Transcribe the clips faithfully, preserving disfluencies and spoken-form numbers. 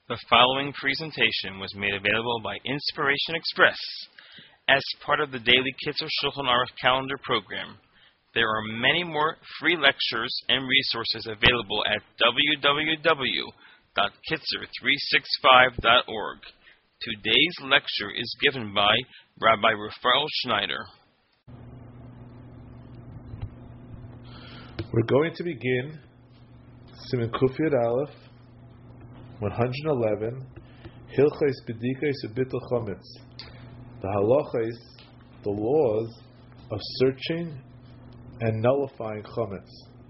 The following presentation was made available by Inspiration Express as part of the daily Kitzur Shulchan Aruch calendar program. There are many more free lectures and resources available at w w w dot kitzur three sixty-five dot org. Today's lecture is given by Rabbi Raphael Schneider. We're going to begin Siman Kuf Yud Aleph, one hundred eleven, Hilchos B'dikos U'Bittul Chometz, the halachos, the laws of searching and nullifying chometz.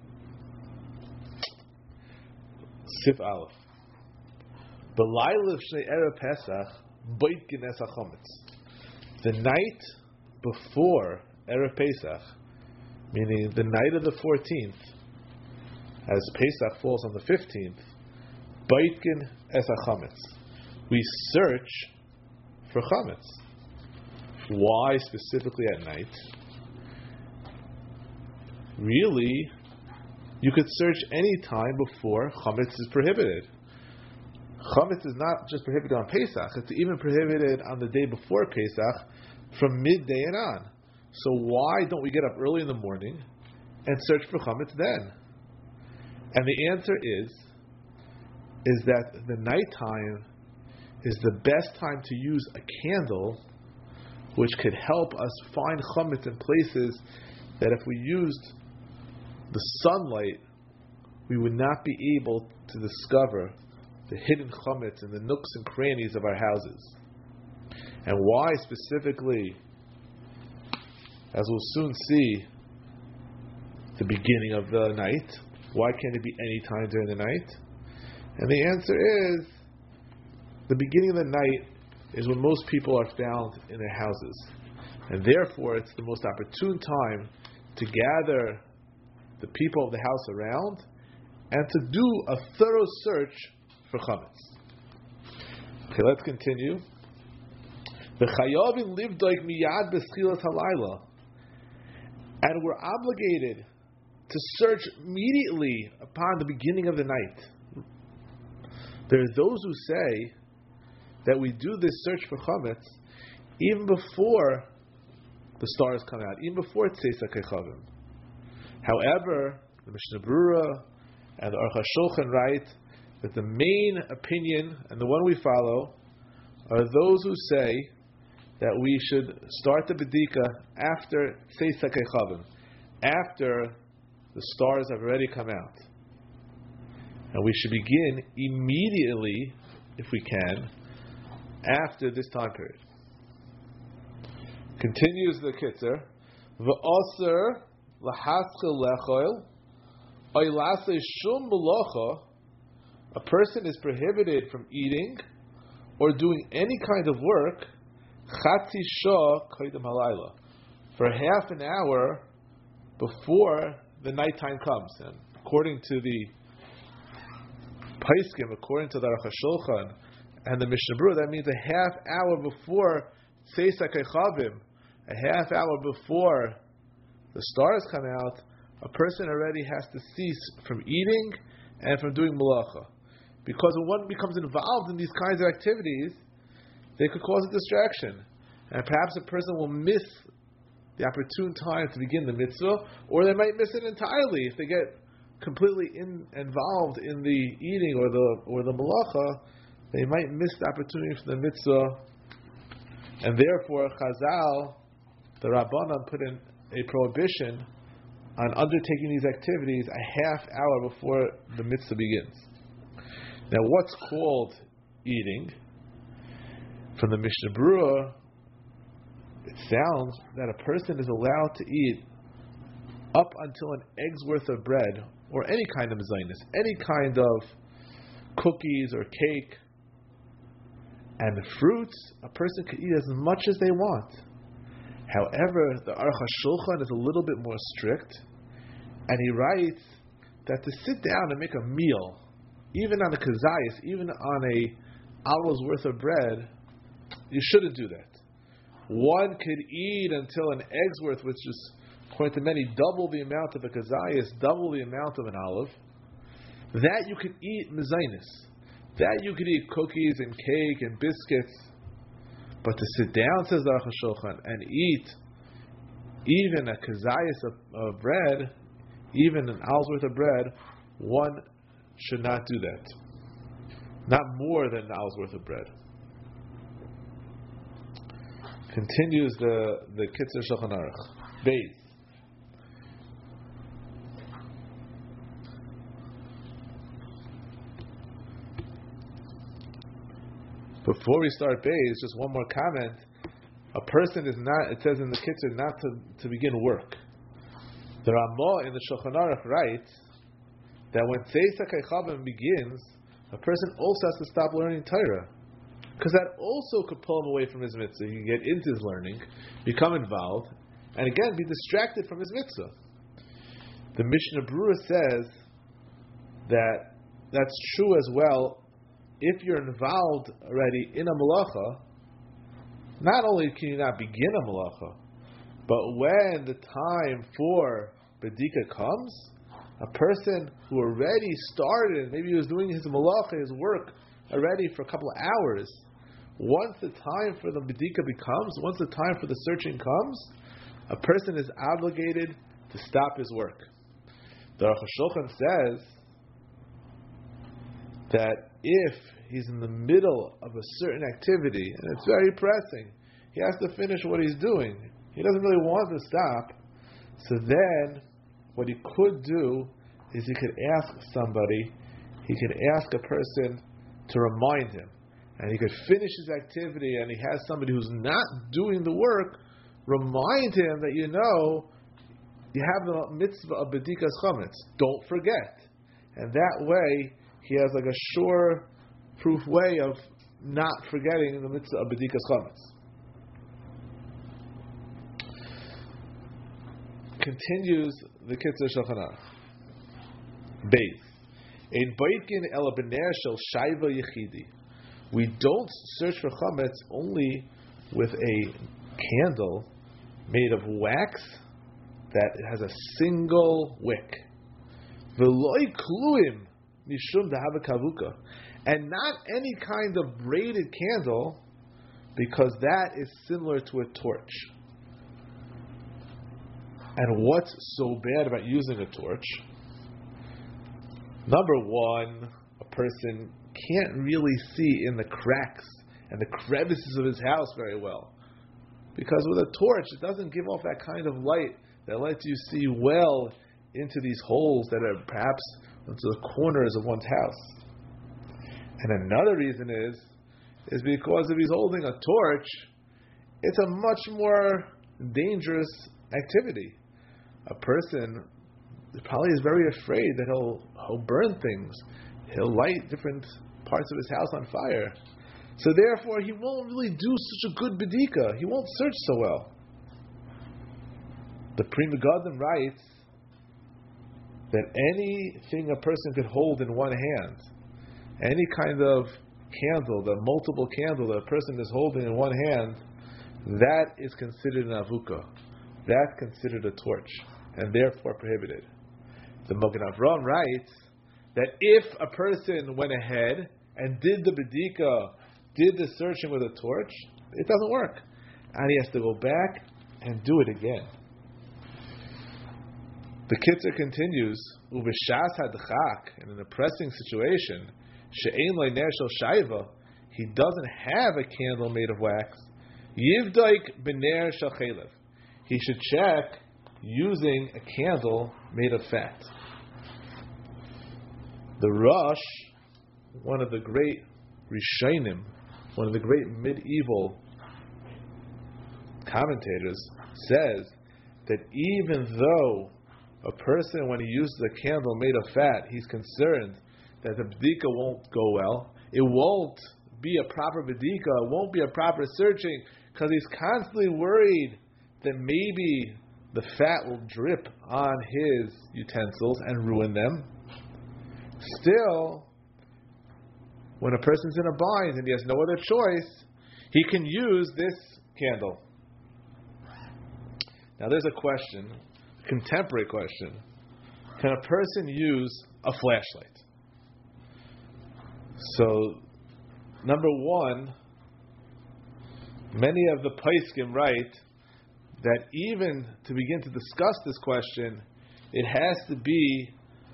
Sif Aleph. B'layla Shnei Erev Pesach, Beit Gines HaChometz. The night before Erev Pesach, meaning the night of the fourteenth, as Pesach falls on the fifteenth, Baitkin es HaChametz. We search for chametz. Why specifically at night? Really, you could search any time before chametz is prohibited. Chametz is not just prohibited on Pesach; it's even prohibited on the day before Pesach, from midday and on. So why don't we get up early in the morning and search for chametz then? And the answer is, is that the nighttime is the best time to use a candle, which could help us find chametz in places that if we used the sunlight, we would not be able to discover the hidden chametz in the nooks and crannies of our houses. And why specifically, as we'll soon see, the beginning of the night? Why can't it be any time during the night? And the answer is, the beginning of the night is when most people are found in their houses. And therefore, it's the most opportune time to gather the people of the house around and to do a thorough search for chametz. Okay, let's continue. V'chayavin livdoik miyad b'schilas halayla. And we're obligated to search immediately upon the beginning of the night. There are those who say that we do this search for chametz even before the stars come out, even before Tzeis HaKechavim. However, the Mishnah Berurah and the Aruch HaShulchan write that the main opinion, and the one we follow, are those who say that we should start the B'dika after Tzeis HaKechavim, after the stars have already come out. And we should begin immediately, if we can, after this time period. Continues the Kitzur, V'oser l'haschil lechoil, oilase shum melacha. A person is prohibited from eating or doing any kind of work, chatzi shah koydem halayla, for half an hour before the nighttime comes. And according to the Paiskim, according to the Aruch HaShulchan and the Mishnah Berurah, that means a half hour before Tzeis HaKechavim, a half hour before the stars come out, a person already has to cease from eating and from doing malacha. Because when one becomes involved in these kinds of activities, they could cause a distraction. And perhaps a person will miss the opportune time to begin the mitzvah, or they might miss it entirely if they get completely in, involved in the eating or the or the malacha. They might miss the opportunity for the mitzvah, and therefore Chazal, the Rabbanan, put in a prohibition on undertaking these activities a half hour before the mitzvah begins. Now, what's called eating? From the Mishnah Berurah, it sounds that a person is allowed to eat up until an egg's worth of bread, or any kind of mezainis, any kind of cookies or cake. And the fruits, a person can eat as much as they want. However, the Aruch HaShulchan is a little bit more strict, and he writes that to sit down and make a meal, even on a kazayas, even on a hour's worth of bread, you shouldn't do that. One could eat until an egg's worth, which is, according to many, double the amount of a kazayas, double the amount of an olive. That you can eat mezainis. that you could eat cookies and cake and biscuits, but to sit down, says the Aruch HaShulchan, and eat even a kazayas of, of bread, even an al's worth of bread, one should not do that. Not more than an al's worth of bread. Continues the the Kitzur Shulchan Aruch. Beis. Before we start Beis, just one more comment. A person is not, it says in the Kitzur, not to, to begin work. The Ramah in the Shulchan Aruch writes that when Tzeis HaKeichavim begins, a person also has to stop learning Torah. Because that also could pull him away from his mitzvah. He can get into his learning, become involved, and again be distracted from his mitzvah. The Mishnah Berurah says that that's true as well if you're involved already in a malacha. Not only can you not begin a malacha, but when the time for bedika comes, a person who already started, maybe he was doing his malacha, his work already for a couple of hours, once the time for the bedika becomes, once the time for the searching comes, a person is obligated to stop his work. The Aruch HaShulchan says that if he's in the middle of a certain activity and it's very pressing, he has to finish what he's doing. He doesn't really want to stop. So then, what he could do is he could ask somebody, he could ask a person to remind him. And he could finish his activity, and he has somebody who's not doing the work remind him that, you know, you have the mitzvah of bedikas chametz. Don't forget. And that way, he has like a sure proof way of not forgetting the mitzvah of bedikas chametz. Continues the Kitzur Shulchan Aruch. Beis. Ein boitkin ela b'ner shel shayva yechidi. We don't search for chametz only with a candle made of wax that has a single wick. V'loi kluim mishum dahava kavuka. And not any kind of braided candle, because that is similar to a torch. And what's so bad about using a torch? Number one, a person can't really see in the cracks and the crevices of his house very well. Because with a torch, it doesn't give off that kind of light that lets you see well into these holes that are perhaps into the corners of one's house. And another reason is, is because if he's holding a torch, it's a much more dangerous activity. A person probably is very afraid that he'll, he'll burn things. He'll light different parts of his house on fire. So therefore, he won't really do such a good bedika. He won't search so well. The Pri Megadim writes that anything a person could hold in one hand, any kind of candle, the multiple candle that a person is holding in one hand, that is considered an avuka. That's considered a torch, and therefore prohibited. The Mogen Avraham writes that if a person went ahead and did the bedika, did the searching with a torch, it doesn't work. And he has to go back and do it again. The Kitzur continues, Uveshas hadchak, in an oppressing situation, she'ein lo ner shel shayva, he doesn't have a candle made of wax, yivdaik b'ner shel chelev, he should check using a candle made of fat. The Rosh, one of the great Rishonim, one of the great medieval commentators, says that even though a person, when he uses a candle made of fat, he's concerned that the bedika won't go well, it won't be a proper bedika, it won't be a proper searching, because he's constantly worried that maybe the fat will drip on his utensils and ruin them. Still, when a person's in a bind and he has no other choice, he can use this candle. Now there's a question, a contemporary question. Can a person use a flashlight? So, number one, many of the Paiskim write that even to begin to discuss this question, it has to be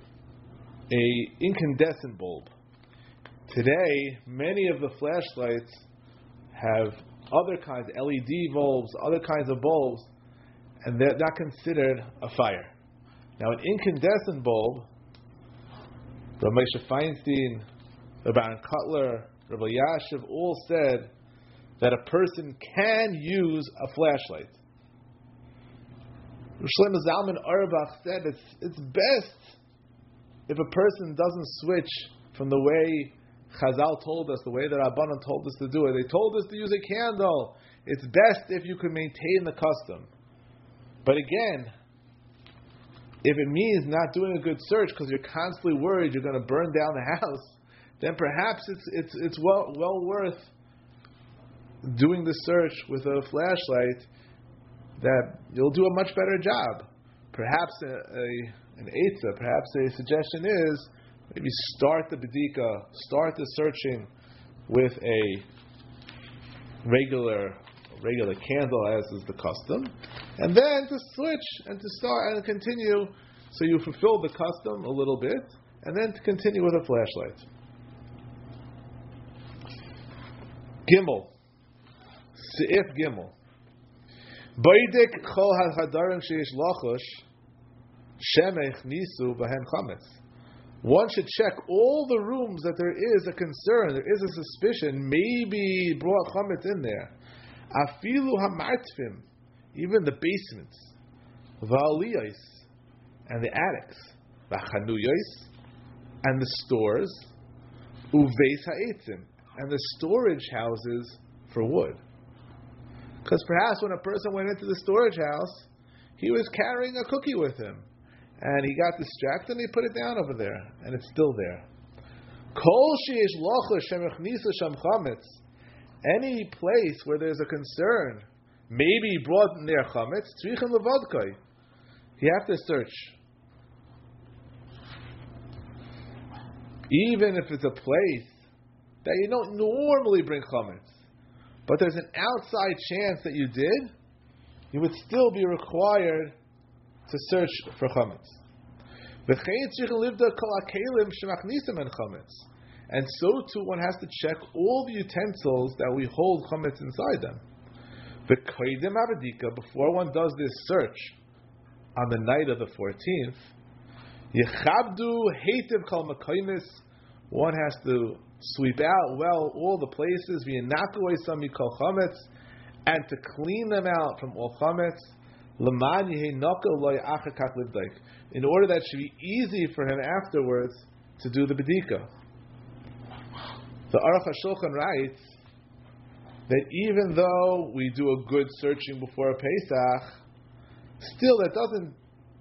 a incandescent bulb. Today, many of the flashlights have other kinds, L E D bulbs, other kinds of bulbs, and they're not considered a fire. Now, an incandescent bulb, Rabbi Moshe Feinstein, Rabbi Aaron Kotler, Rabbi Yashiv all said that a person can use a flashlight. Shlomo Zalman Auerbach said it's it's best if a person doesn't switch from the way Chazal told us, the way that Rabbanan told us to do it. They told us to use a candle. It's best if you can maintain the custom. But again, if it means not doing a good search because you're constantly worried you're going to burn down the house, then perhaps it's it's it's well well worth doing the search with a flashlight. That you'll do a much better job. Perhaps a, a an eitzah, perhaps a suggestion is maybe start the bedika, start the searching with a regular regular candle, as is the custom, and then to switch and to start and continue, so you fulfill the custom a little bit, and then to continue with a flashlight. Gimel, Seif Gimel. Boidik chol hadarim sheish lachosh shemech nisu b'hen chametz. One should check all the rooms that there is a concern, there is a suspicion, maybe brought chametz in there. Afilu hamartfim, even the basements, va'aliyos, and the attics, va'chanuyos, and the stores, uveis ha'etzim, and the storage houses for wood. Because perhaps when a person went into the storage house, he was carrying a cookie with him, and he got distracted and he put it down over there, and it's still there. Kol sheish lachosh shemech nisu sham chametz. Any place where there's a concern, maybe he brought in there chametz, tzrichen levodkai. You have to search. Even if it's a place that you don't normally bring chametz, but there's an outside chance that you did, you would still be required to search for chametz. And so too, one has to check all the utensils that we hold chametz inside them. Before one does this search on the night of the fourteenth, one has to sweep out well all the places, and to clean them out from all chametz, in order that it should be easy for him afterwards to do the bedika. The Aruch HaShulchan writes that even though we do a good searching before a Pesach, still that doesn't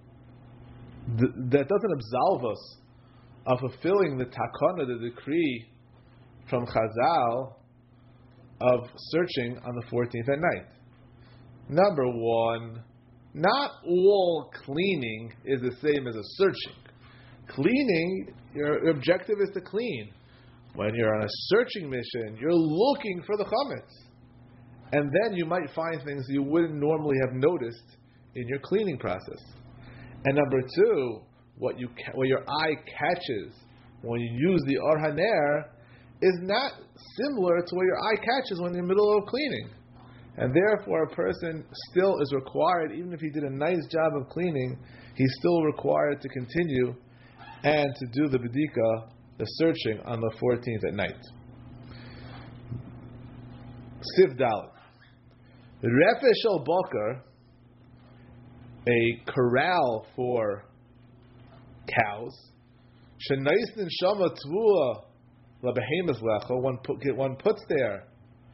that doesn't absolve us of fulfilling the takana, the decree from Chazal of searching on the fourteenth at night. Number one, not all cleaning is the same as a searching. Cleaning, your objective is to clean. When you're on a searching mission, you're looking for the chametz. And then you might find things you wouldn't normally have noticed in your cleaning process. And number two, what you what your eye catches when you use the Or HaNer is not similar to what your eye catches when you're in the middle of cleaning. And therefore, a person still is required, even if he did a nice job of cleaning, he's still required to continue and to do the bedika, the searching, on the fourteenth at night. Siv Dalet. Refesh al Bakar, a corral for cows. Shenaisnin Shama Tvua Labehemas Lecho, one put one puts there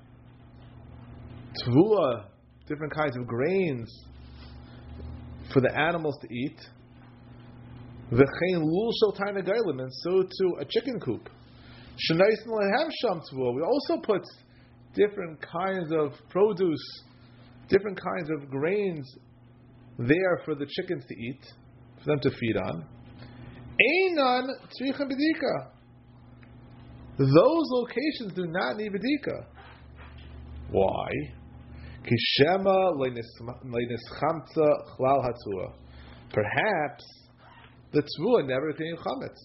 Tvua, different kinds of grains for the animals to eat. V'chein lul shel tarnagaylim, and so too a chicken coop. Shenaisnin Lehem Sham Tvua. We also put different kinds of produce, different kinds of grains there for the chickens to eat, for them to feed on. Einan tzricha bedika. those locations do not need bedika. Why? Kishema leineschamtza chlal hatzua. Perhaps the tzvua never became chametz.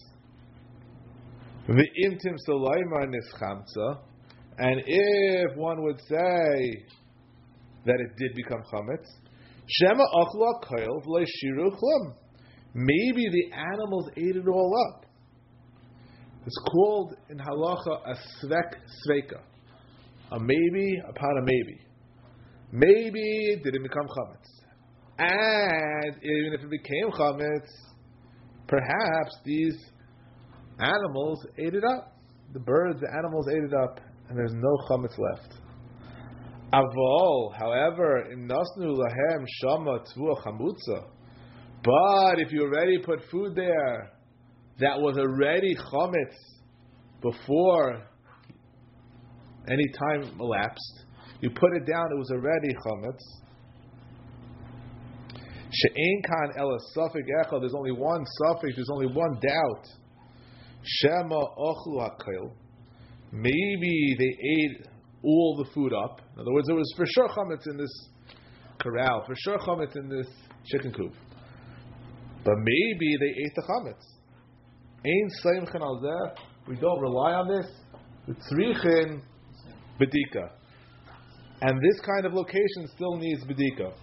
V'imtim solayma neschamtza, and if one would say that it did become chametz, shema achla koil v'leishiru chlum. Maybe the animals ate it all up. It's called in halacha a svek sveika, a maybe upon a maybe. Maybe it didn't become chametz, and even if it became chametz, perhaps these animals ate it up. The birds, the animals ate it up, and there's no chametz left. Avol, however, in nasnu lahem shama tvua chamutza. But if you already put food there that was already chametz before any time elapsed, you put it down, it was already chametz. She'ein kan ela safek echad. There's only one safek. There's only one doubt. Shema ochlu hakol. Maybe they ate all the food up. In other words, there was for sure chametz in this corral, for sure chametz in this chicken coop. But maybe they ate the chametz. Ein seimchen al zeh. We don't rely on this. Tzrichin bedika. And this kind of location still needs bedika.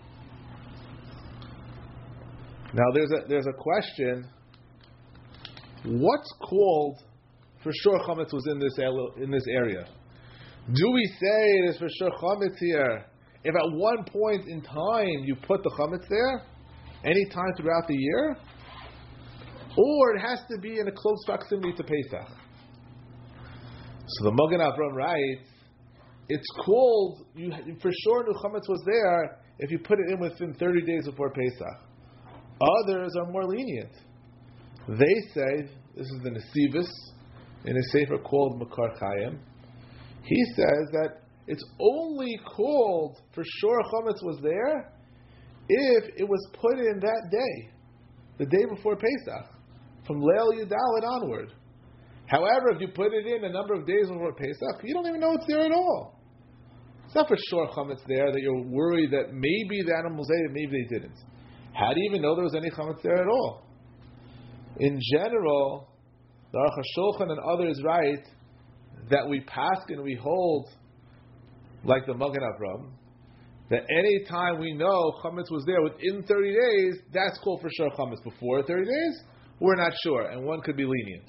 Now there's a there's a question. What's called for sure chametz was in this in this area? Do we say there's for sure chametz here if at one point in time you put the chametz there, any time throughout the year, or it has to be in a close proximity to Pesach? So the Magen Avram writes, it's called you for sure the chametz was there if you put it in within thirty days before Pesach. Others are more lenient. They say, this is the Nesivus, in a sefer called Makar Chayim. He says that it's only called for sure chametz was there if it was put in that day, the day before Pesach, from Leil Yudal and onward. However, if you put it in a number of days before Pesach, you don't even know it's there at all. It's not for sure chametz there that you're worried that maybe the animals ate it, maybe they didn't. How do you even know there was any chametz there at all? In general, the Aruch HaShulchan and others write that we paskin and we hold, like the Magen Avram, that any time we know chametz was there within thirty days, that's called for sure chametz. Before thirty days, we're not sure, and one could be lenient.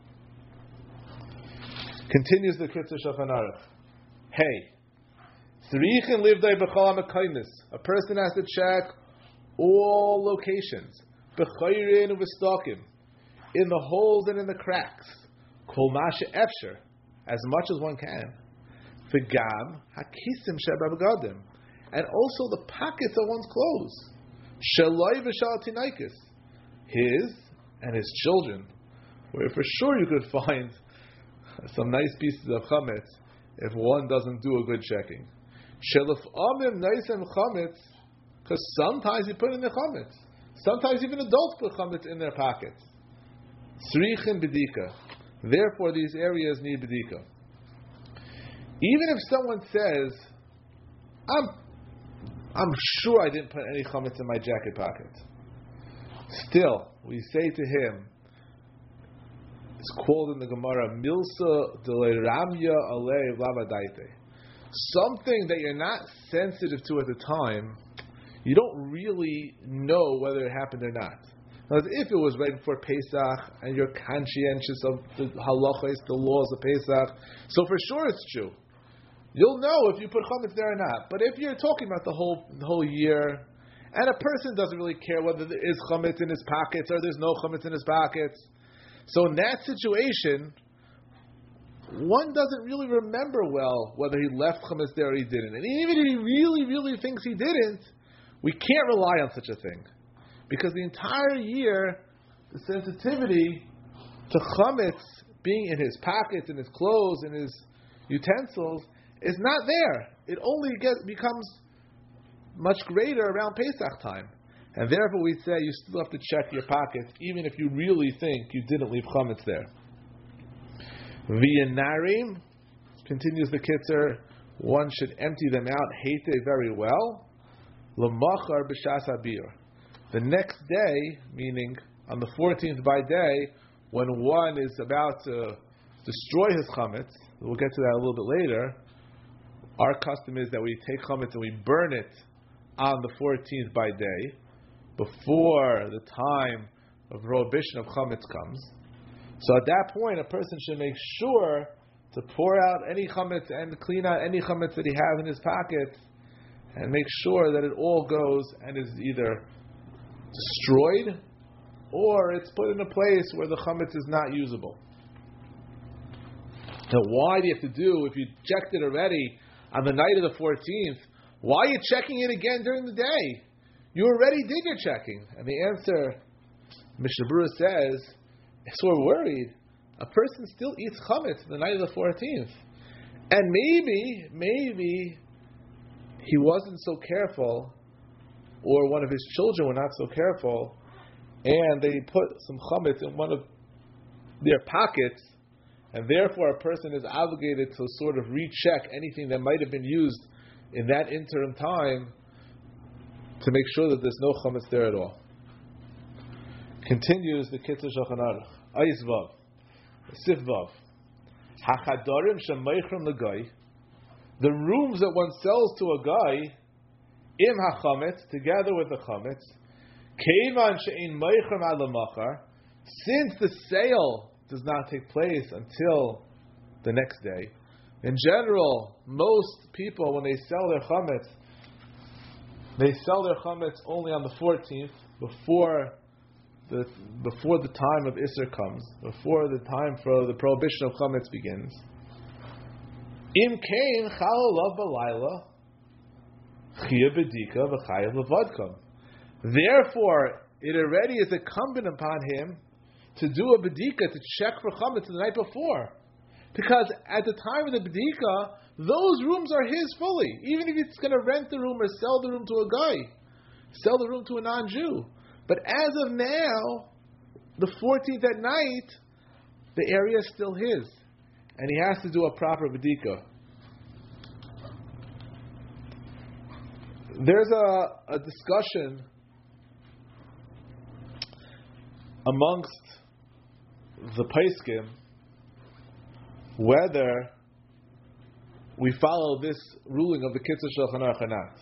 Continues the Kitzur Shulchan Aruch. Hey, tzrichin livdei b'chol ha'mekaymis. A person has to check all locations, b'chayrin u'v'stokim, in the holes and in the cracks, kol mashe efsher, as much as one can, v'gam hakisim sheba'bagadim, and also the pockets of one's clothes, shaloi v'shal tinaikis, his and his children, where for sure you could find some nice pieces of chametz if one doesn't do a good checking. Shelaf amim naisem chametz. Because sometimes you put in the chametz. Sometimes even adults put chametz in their pockets. Tzrichin bedika. Therefore, these areas need bedika. Even if someone says, "I'm, I'm sure I didn't put any chametz in my jacket pocket," still, we say to him, it's called in the Gemara milsa deleramya alei lavadaite. Something that you're not sensitive to at the time, you don't really know whether it happened or not. Now, if it was right before Pesach and you're conscientious of the halachos, the laws of Pesach, so for sure it's true. You'll know if you put chametz there or not. But if you're talking about the whole the whole year, and a person doesn't really care whether there is chametz in his pockets or there's no chametz in his pockets, so in that situation, one doesn't really remember well whether he left chametz there or he didn't. And even if he really, really thinks he didn't, we can't rely on such a thing. Because the entire year, the sensitivity to chametz being in his pockets, in his clothes, in his utensils, is not there. It only gets, becomes much greater around Pesach time. And therefore we say you still have to check your pockets, even if you really think you didn't leave chametz there. V'yanarim, continues the Kitzer, one should empty them out, hate very well. L'machar b'shas habir. The next day, meaning on the fourteenth by day, when one is about to destroy his chametz, we'll get to that a little bit later, our custom is that we take chametz and we burn it on the fourteenth by day, before the time of prohibition of chametz comes. So at that point, a person should make sure to pour out any chametz and clean out any chametz that he has in his pocket, and make sure that it all goes and is either destroyed or it's put in a place where the chametz is not usable. Now, why do you have to do, if you checked it already on the night of the fourteenth, why are you checking it again during the day? You already did your checking. And the answer, Mishnah Berurah says, is we're worried. A person still eats chametz the night of the fourteenth. And maybe, maybe he wasn't so careful, or one of his children were not so careful, and they put some chametz in one of their pockets, and therefore a person is obligated to sort of recheck anything that might have been used in that interim time to make sure that there's no chametz there at all. Continues the Kitzer Shulchan Aruch. Ayis Vav. Sif Vav. Hachadarim shemaychrim l'gai. The rooms that one sells to a guy, im hachametz, together with the chametz, keivan she'in maychrim ad lamachar, since the sale does not take place until the next day. In general, most people, when they sell their chametz, they sell their chametz only on the fourteenth, before the before the time of Isser comes, before the time for the prohibition of chametz begins. Im kain chalalav balayla, chia bedika v'chayav levadkam. Therefore, it already is incumbent upon him to do a bedika, to check for chametz the night before. Because at the time of the bedika, those rooms are his fully. Even if he's going to rent the room or sell the room to a guy, sell the room to a non-Jew. But as of now, the fourteenth at night, the area is still his. And he has to do a proper bedika. There's a, a discussion amongst the Paiskim whether we follow this ruling of the Kitzer Shulchan Aruch or not.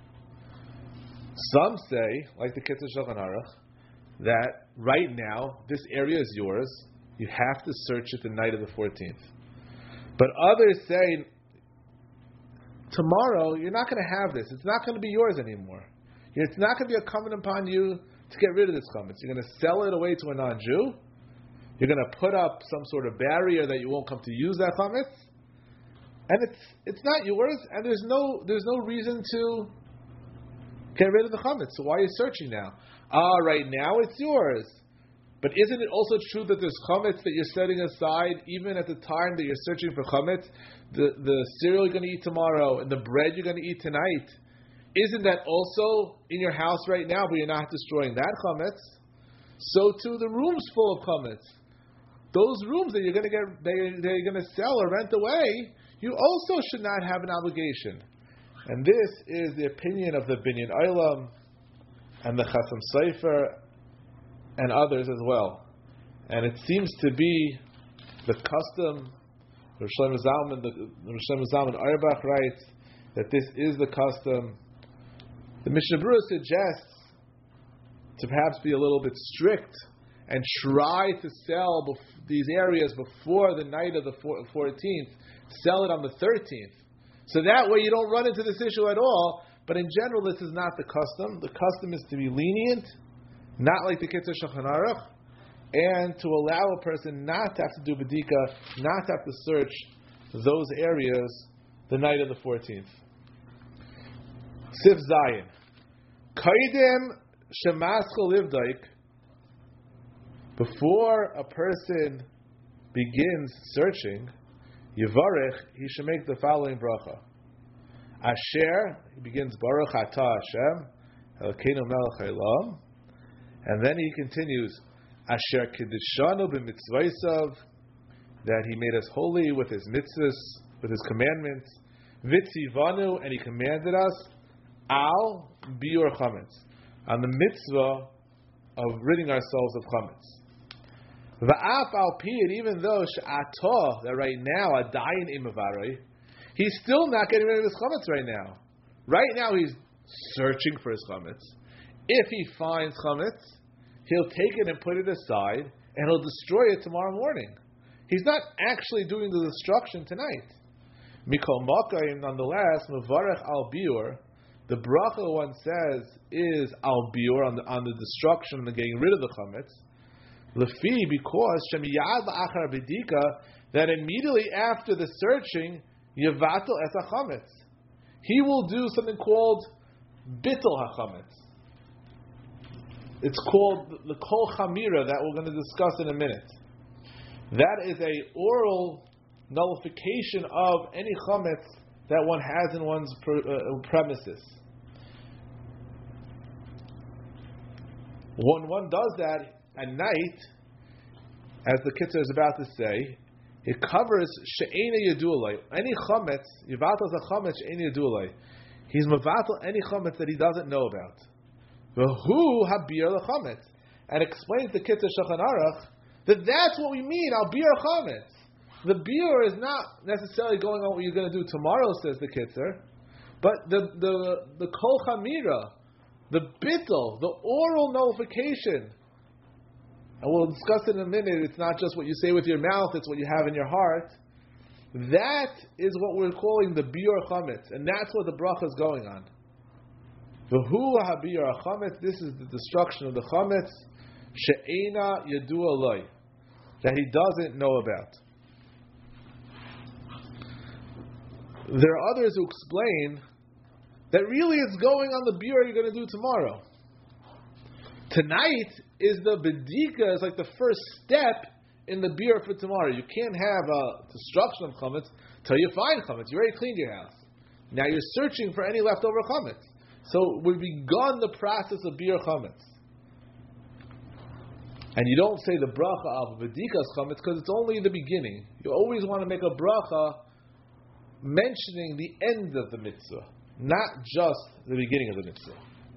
Some say, like the Kitzer Shulchan Aruch, that right now this area is yours. You have to search it the night of the fourteenth. But others say, tomorrow you're not going to have this. It's not going to be yours anymore. It's not going to be incumbent upon you to get rid of this chametz. You're going to sell it away to a non-Jew. You're going to put up some sort of barrier that you won't come to use that chametz, and it's it's not yours. And there's no there's no reason to get rid of the chametz. So why are you searching now? Ah, right now it's yours. But isn't it also true that there's chametz that you're setting aside even at the time that you're searching for chametz? The the cereal you're going to eat tomorrow and the bread you're going to eat tonight, isn't that also in your house right now, but you're not destroying that chametz? So too, the room's full of chametz. Those rooms that you're going to get, they, they're going to sell or rent away, you also should not have an obligation. And this is the opinion of the Binyan Olam and the Chasam Sofer and others as well. And it seems to be the custom. Rosh Shlomo Zalman, the Rosh Shlomo Zalman Auerbach writes that this is the custom. The Mishnah Berurah suggests to perhaps be a little bit strict and try to sell bef- these areas before the night of the fourteenth. Sell it on the thirteenth, so that way you don't run into this issue at all. But in general, this is not the custom. The custom is to be lenient, not like the Kitzer Shulchan Aruch, and to allow a person not to have to do bedika, not to have to search those areas the night of the fourteenth. Sif Zayin. Kaidem Shemaschel Livdaik. Before a person begins searching, Yivarech, he should make the following bracha. Asher, he begins Baruch Atah Hashem, Elokeinu Melech Haolam, and then he continues Asher Kiddishanu b'mitzvaysav. that He made us holy with His mitzvahs, with His commandments. Vitzivanu, and He commanded us al biur chametz, on the mitzvah of ridding ourselves of chametz. Va'af al piyad, even though she'atah, that right now adayin imavarei, He's still not getting rid of His chametz right now. Right now He's searching for His chametz. If He finds chametz, He'll take it and put it aside, and He'll destroy it tomorrow morning. He's not actually doing the destruction tonight. Mikol Makayim, nonetheless, Mevarech al biur, the bracha one says is al biur, on the, on the destruction and the getting rid of the chametz. Lefi, because shemiyad la'achar b'dika, that immediately after the searching, yevatel es hachametz, he will do something called bittul hachametz. It's called the kol chamira that we're going to discuss in a minute. That is a oral nullification of any chametz that one has in one's pre- uh, premises. When one does that at night, as the Kitzur is about to say, it covers she'ena yadulay. Any chametz, yivatel a chametz she'ena yadulay. He's mevatel any chametz that he doesn't know about. V'hu habir lechametz, and explains the Kitzur Shulchan Aruch that that's what we mean al bir chametz. The biur is not necessarily going on what you're going to do tomorrow, says the Kitzur, but the the the kol chamira, the bittul, the oral nullification. And we'll discuss it in a minute. It's not just what you say with your mouth; it's what you have in your heart. That is what we're calling the biur chametz, and that's what the bracha is going on. V'hu habir chametz. This is the destruction of the chametz. She'ena yadu aloi, that he doesn't know about. There are others who explain that really it's going on the biur you're going to do tomorrow. Tonight is the bedika, is like the first step in the biur for tomorrow. You can't have a destruction of chametz till you find chametz. You already cleaned your house. Now you're searching for any leftover chametz. So we've begun the process of biur chametz. And you don't say the bracha of bedikas chametz because it's only the beginning. You always want to make a bracha mentioning the end of the mitzvah, not just the beginning of the mitzvah.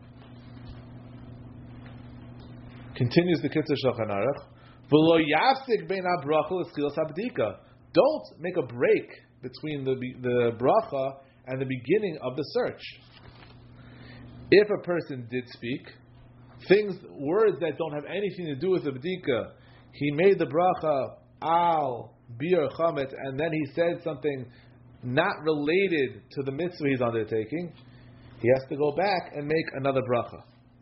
Continues the Kitzur Shulchan Aruch, V'lo yafsik bein habracha l'schilas habedika. Don't make a break between the the bracha and the beginning of the search. If a person did speak things, words that don't have anything to do with the bedika, he made the bracha al biur chametz, and then he said something not related to the mitzvah he's undertaking, he has to go back and make another bracha.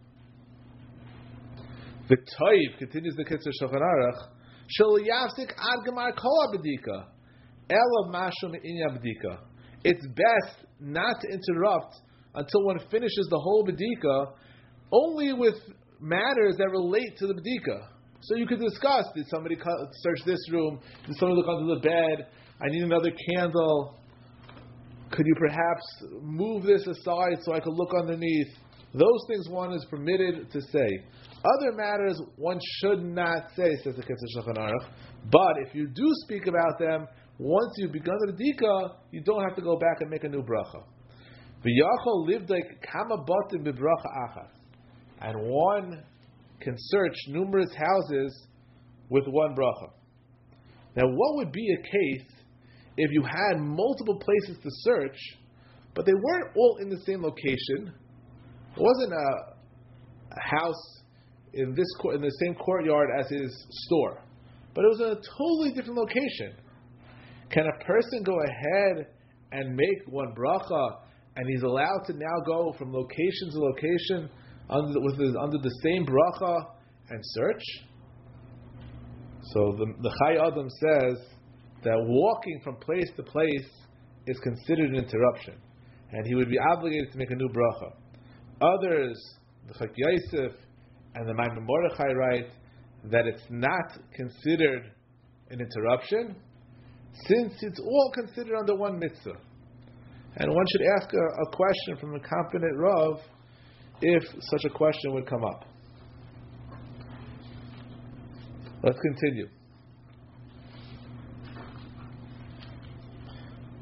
The Toiv, continues the Kitzur Shulchan Aruch, shel yafsik ad gemar kol habedika, elav mashum inya bedika. It's best not to interrupt until one finishes the whole bedika, only with matters that relate to the bedika. So you could discuss: did somebody search this room? Did somebody look under the bed? I need another candle. Could you perhaps move this aside so I could look underneath? Those things one is permitted to say. Other matters one should not say, says the Kitzur Shulchan Aruch. But if you do speak about them, once you've begun the bedika, you don't have to go back and make a new bracha. V'yachol livdei kama batim b'bracha achas, and one can search numerous houses with one bracha. Now, what would be a case if you had multiple places to search, but they weren't all in the same location? It wasn't a, a house in this in the same courtyard as his store, but it was in a totally different location. Can a person go ahead and make one bracha, and he's allowed to now go from location to location under, with his, under the same bracha and search? So the, the Chai Adam says that walking from place to place is considered an interruption, and he would be obligated to make a new bracha. Others, the Chak Yosef and the Maimon Mordechai, write that it's not considered an interruption, since it's all considered under one mitzvah. And one should ask a, a question from a competent Rav if such a question would come up. Let's continue.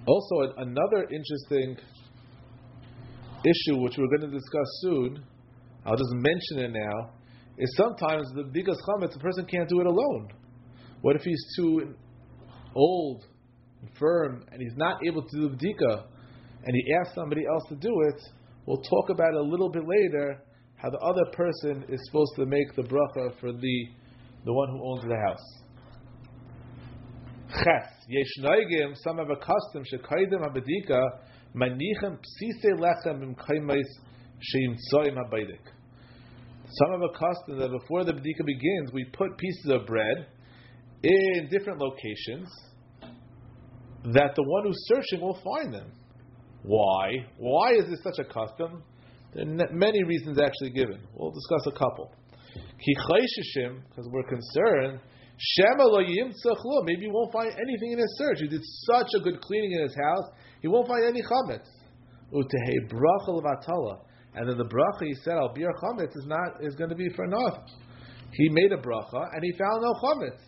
Also, another interesting issue, which we're going to discuss soon, I'll just mention it now, is sometimes the bdikas chametz, a person can't do it alone. What if he's too old, infirm, and he's not able to do the bdika, and he asks somebody else to do it? We'll talk about it a little bit later, how the other person is supposed to make the bracha for the the one who owns the house. Ches, yesh noigim, some have a custom, shekaidem habedika, manichem psise lechem im kaimais sheimtsoim habaydik. Some have a custom that before the bedika begins, we put pieces of bread in different locations that the one who's searching will find them. Why? Why is this such a custom? There are many reasons actually given. We'll discuss a couple. Ki chayshishim, because we're concerned, shema lo yimtzach, maybe he won't find anything in his search. He did such a good cleaning in his house, he won't find any chametz. Utehei bracha levatala, and then the bracha he said al bir chametz is not is going to be for naught. He made a bracha and he found no chametz.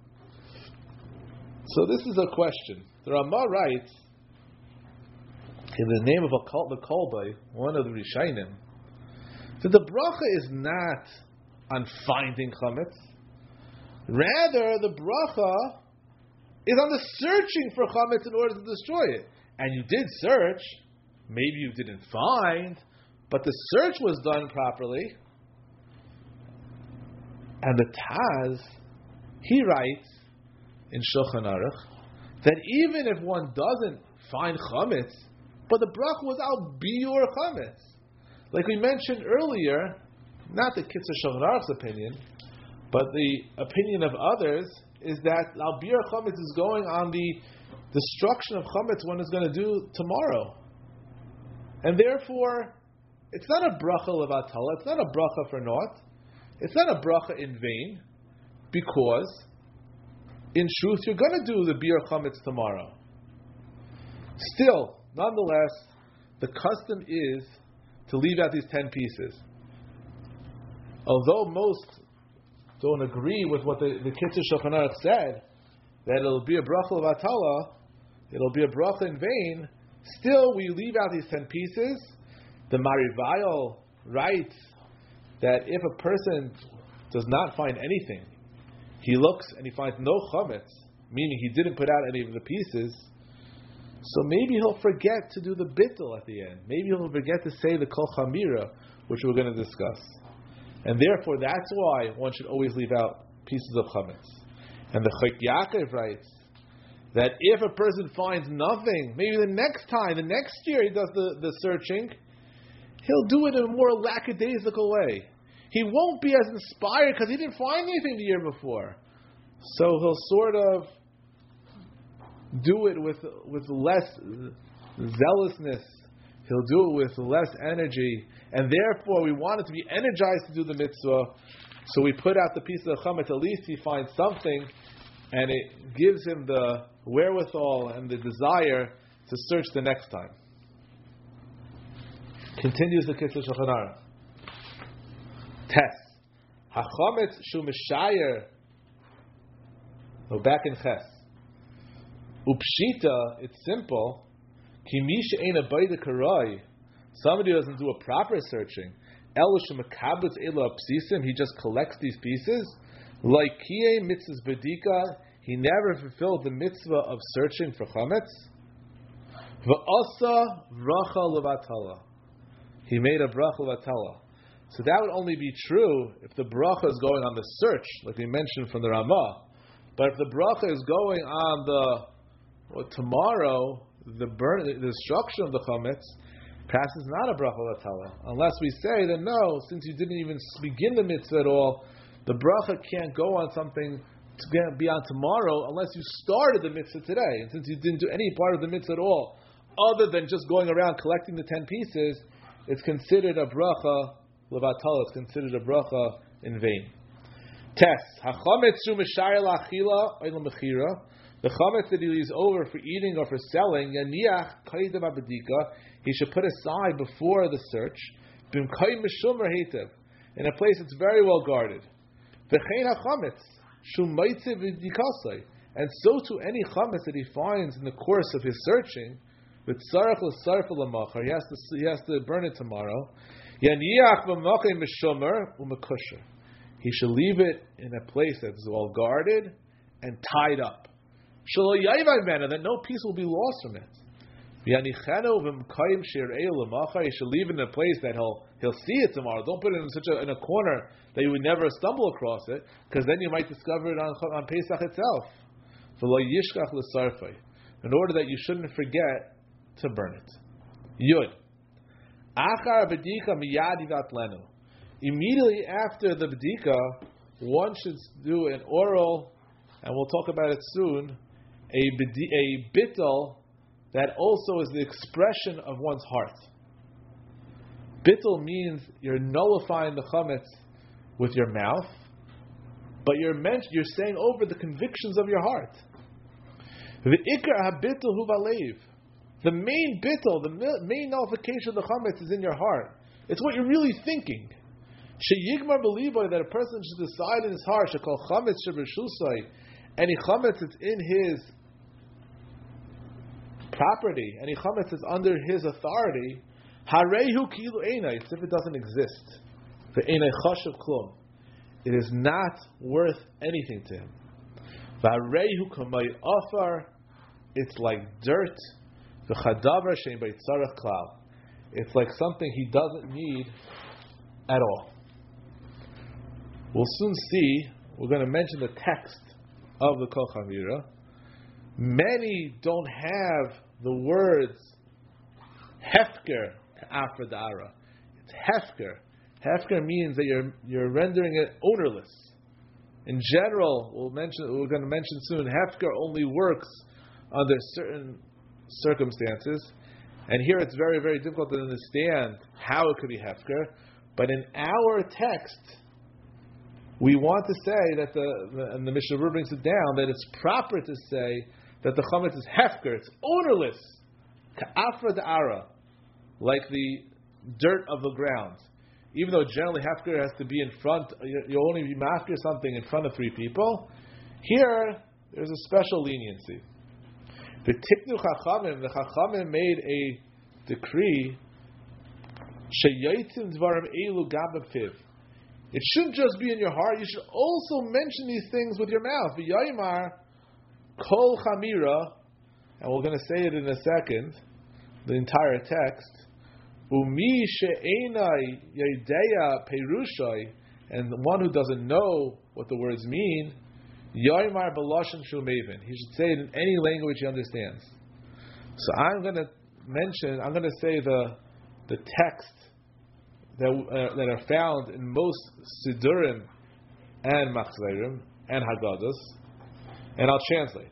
So this is a question. The Ramah writes, in the name of a cult, the Kolbai, one of the Rishainim, that the bracha is not on finding chametz. Rather, the bracha is on the searching for chametz in order to destroy it. And you did search, maybe you didn't find, but the search was done properly. And the Taz, he writes in Shulchan Aruch that even if one doesn't find chametz, but the bracha was al biur chametz, like we mentioned earlier, not the Kitzur Shulchan Aruch's opinion, but the opinion of others is that al biur chametz is going on the destruction of chametz one is going to do tomorrow, and therefore it's not a bracha levatala, it's not a bracha for naught, it's not a bracha in vain, because in truth you're going to do the biur chametz tomorrow. Still, nonetheless, the custom is to leave out these ten pieces. Although most don't agree with what the, the Kitzur Shulchan Aruch said, that it'll be a bracha levatala, it'll be a bracha in vain, still we leave out these ten pieces. The Marivayal writes that if a person does not find anything, he looks and he finds no chametz, meaning he didn't put out any of the pieces, so maybe he'll forget to do the bittul at the end. Maybe he'll forget to say the kol chamira, which we're going to discuss. And therefore, that's why one should always leave out pieces of chametz. And the Chok Yaakov writes that if a person finds nothing, maybe the next time, the next year he does the, the searching, he'll do it in a more lackadaisical way. He won't be as inspired because he didn't find anything the year before. So he'll sort of do it with with less zealousness. He'll do it with less energy, and therefore we want it to be energized to do the mitzvah. So we put out the piece of chametz. At least he finds something, and it gives him the wherewithal and the desire to search the next time. Continues the Kitzur Shulchan Aruch. Tes hachametz shu mishayer. Go back in ches. Upshita, it's simple. Kimisha ein abayda karai. Somebody doesn't do a proper searching. Elu shemakabetz ela psisim. He just collects these pieces. Like kiye mitzvahs bedika. He never fulfilled the mitzvah of searching for chametz. Va'asa bracha levatala. He made a bracha levatala. So that would only be true if the bracha is going on the search, like we mentioned from the Ramah. But if the bracha is going on the well, tomorrow, the burn, the destruction of the chametz, perhaps it's not a bracha levatala. Unless we say that no, since you didn't even begin the mitzvah at all, the bracha can't go on something to be on tomorrow unless you started the mitzvah today. And since you didn't do any part of the mitzvah at all, other than just going around collecting the ten pieces, it's considered a bracha levatala. It's considered a bracha in vain. Tes hachametz shu mishayir la'achila oil mechira. The chametz that he leaves over for eating or for selling, yaniach kaidem abedika, he should put aside before the search, b'mkayim mishumer heitev, in a place that's very well guarded. V'chein hachametz shu maitziv v'dikasai, And so to any chametz that he finds in the course of his searching, with tzarech l'sarfa l'machar, he has to he has to burn it tomorrow. Yaniach b'machem mishomer u'mekusher. He should leave it in a place that's well guarded and tied up. Shelo yayvad mena, that no piece will be lost from it. Yanichanu v'mkayim shirei l'machar. He should leave it in a place that he'll he'll see it tomorrow. Don't put it in such a in a corner that you would never stumble across it, because then you might discover it on on Pesach itself. V'lo yishkach l'sarfei, in order that you shouldn't forget to burn it. Yud. Achar b'dika miyad yivat lenu. Immediately after the b'dika, one should do an oral, and we'll talk about it soon, a b'di, a bittul that also is the expression of one's heart. Bittul means you're nullifying the chametz with your mouth, but you're meant, you're saying over the convictions of your heart. The ikar habittul hu balev. The main bittul, the main nullification of the chametz is in your heart. It's what you're really thinking. Sheyigmar beliboy, that a person should decide in his heart, shekol chametz shebershusay, any chametz that's in his property, any chametz that's under his authority, harehu kilu einay, it's if it doesn't exist. For einay chashav klum, it is not worth anything to him. Varehu kamay afar, it's like dirt. V'chadavar shein beitzarach klal, it's like something he doesn't need at all. We'll soon see. We're going to mention the text of the Kol Chamira. Many don't have the words hefker after da'ara. It's hefker. Hefker means that you're you're rendering it ownerless. In general, we'll mention we're going to mention soon. Hefker only works under certain circumstances, and here it's very very difficult to understand how it could be hefker. But in our text, we want to say that the, the and the Mishnah Berurah brings it down that it's proper to say that the chametz is hefker, it's ownerless, ka'afra da'ara, like the dirt of the ground. Even though generally hefker has to be in front, you, you only be mafker something in front of three people. Here, there's a special leniency. The tiknu chachamim, the chachamim made a decree. Sheyotzim dvarim elu gam b'piv. It shouldn't just be in your heart. You should also mention these things with your mouth. V'yaymar kol chamira, and we're going to say it in a second, the entire text. Umi she'enai yedeya perushai, and the one who doesn't know what the words mean, yaymar b'lashon shumevin. He should say it in any language he understands. So I'm going to mention, I'm going to say the the text that uh, that are found in most Sidurim and Machzerim and Haggadahs, and I'll translate.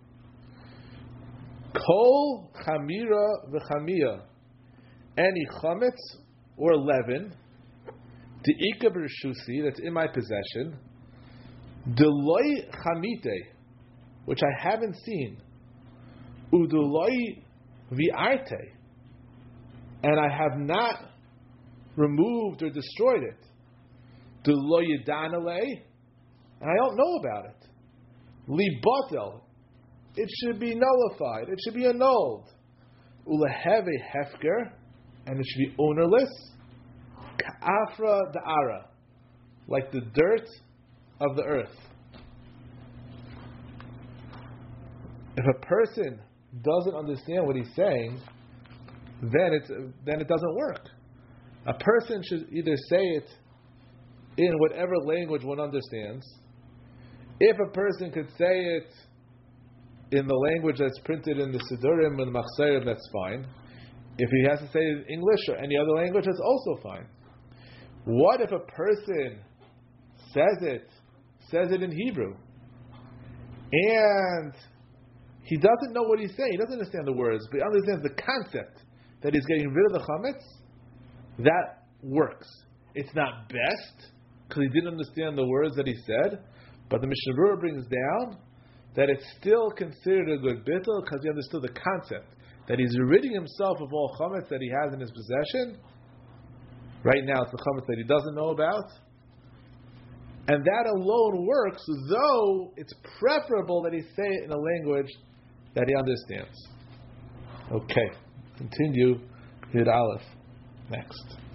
Kol chamira v'chamia, any chametz or leaven, de'ika b'rshusi, that's in my possession, deloi chamite, which I haven't seen, udoloi v'arte, and I have not removed or destroyed it. Deloi yidanale, and I don't know about it. Libotel, it should be nullified. It should be annulled. Uleheve hefker, and it should be ownerless. Ka'afra da'ara, like the dirt of the earth. If a person doesn't understand what he's saying, then it's then it doesn't work. A person should either say it in whatever language one understands. If a person could say it in the language that's printed in the Sidurim and the Machzerim, that's fine. If he has to say it in English or any other language, that's also fine. What if a person says it, says it in Hebrew, and he doesn't know what he's saying, he doesn't understand the words, but he understands the concept that he's getting rid of the chametz? That works. It's not best, because he didn't understand the words that he said, but the Mishnah Berurah brings down that it's still considered a good bittul because he understood the concept that he's ridding himself of all chametz that he has in his possession. Right now it's the chametz that he doesn't know about, And that alone works, though it's preferable that he say it in a language that he understands. Okay, continue Yud Aleph next.